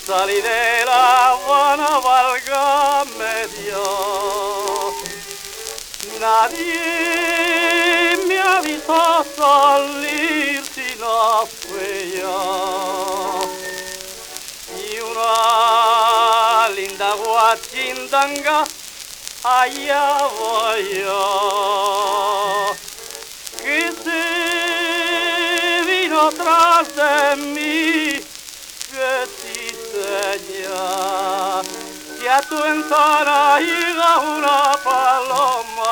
salí de La Habana, válgame Dios. Nadie me avisó salir si no fui yo. Y una linda guachindanga, allá voy yo. Que se vino tras de mí, que sí señor, que a tu ventana llega una paloma,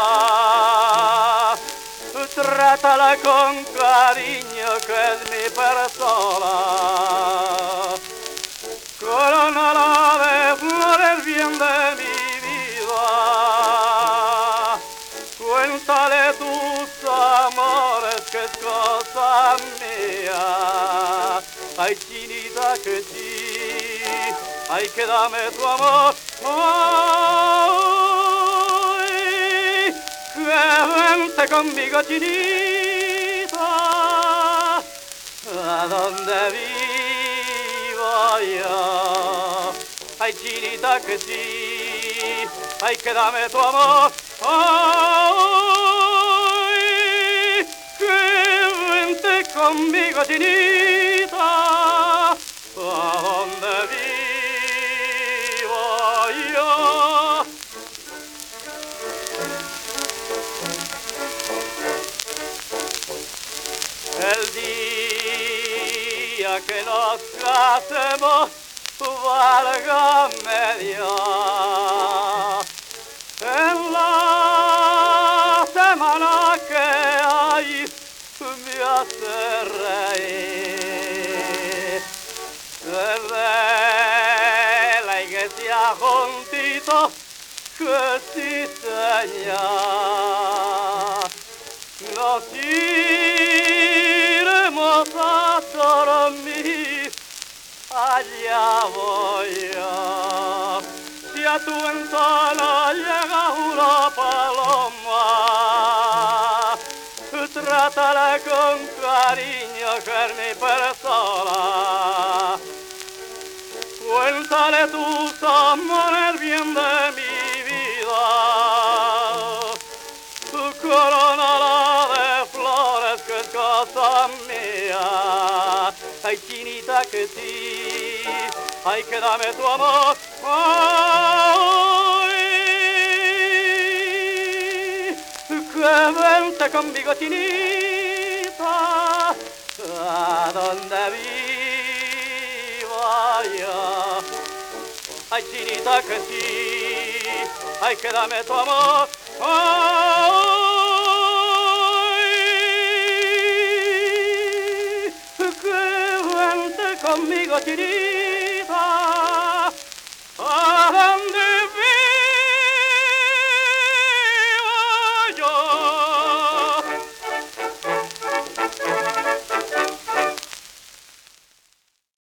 trátala con cariño que es mi persona. Coronala de flores bien de mi vida, cuéntale tus amores que es cosa mía. Ay, chinita que sí, ay, que dame tu amor. Ay, que vente conmigo, chinita, a donde vivo yo. Ay, chinita que sí, ay, que dame tu amor. Ay, que vente conmigo, chinita, a donde vivo yo. El día que nos casemos, válgame Dios. En la semana que hay me hace reír. Desde la iglesia juntito, que sí señor, nos iremos a dormir, allá voy yo. Si a tu ventana llega una paloma, trátala con cariño que es mi persona. Cuéntale tus amores bien de mi vida, tu corona de flores que es cosa mía. Ay, chinita que sí, ay, que dame tu amor. Ay, que vente conmigo, chinita, a donde vivo yo. Ay, chinita que sí, ay, que dame tu amor. Ay, que vente conmigo, chinita.